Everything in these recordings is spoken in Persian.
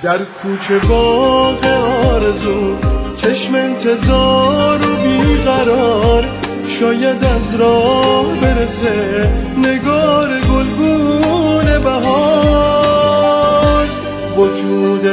در کوچه باغ آرزو، چشم انتظار و بیقرار، شاید از راه برسه نگار گلگون بهار. وجود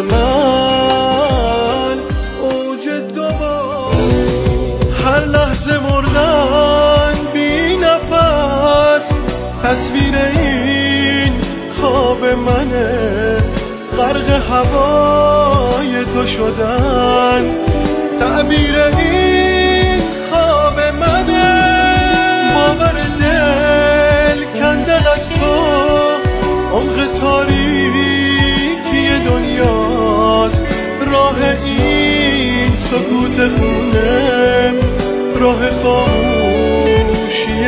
من اوج دوبار، هر لحظه مردن بی نفس، تصویر این خواب منه، غرق هوای تو شدن تعبیر این خواب منه. باور دل کنده از تو، عمق تاریکی دنیاست، راه این سکوت خونه، راه خاموشی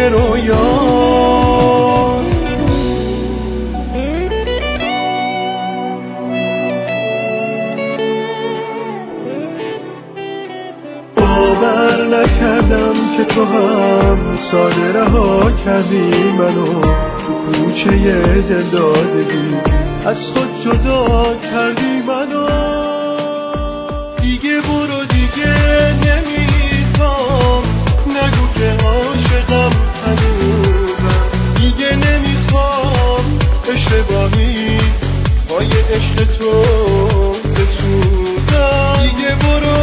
رویاست. باور نکردم که تو هم ساده رها کردی منو، تو کوچه دل دادگی از خود جدا کردی منو. دیگه برو دیگه نمیخوام، نگو که عاشقم هنوزم، دیگه نمیخوام اشتباهی پای عشق تو بسوزم. دیگه برو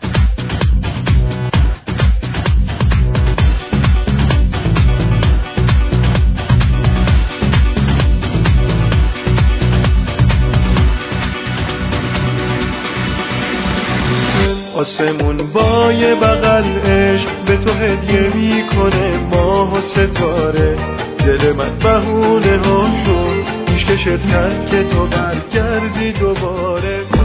آسمون با یه بغل عشق به تو هدیه میکنه ماه و ستاره. دل من بهونه ها شد پیشکشت کرد که تو برگردی دوباره.